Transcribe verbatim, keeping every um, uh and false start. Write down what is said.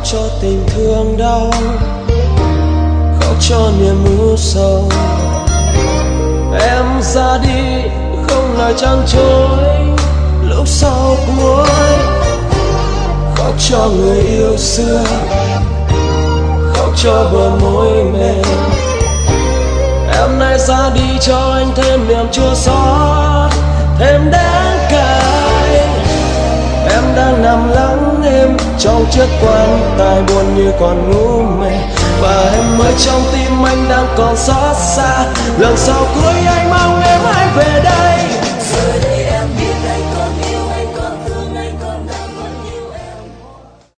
cho tình thương đau, khóc cho niềm u sầu. Em ra đi không lời trăng trối lúc sau cuối, khóc cho người yêu xưa, khóc cho bờ môi mềm. Em nay ra đi cho anh thêm niềm chua xót, thêm đáng cay. Em đang nằm lắng êm trong chiếc quan tài buồn như còn ngủ mê, và em mới trong tim anh đang còn xót xa. Lần sau cuối anh mong em hãy về đây.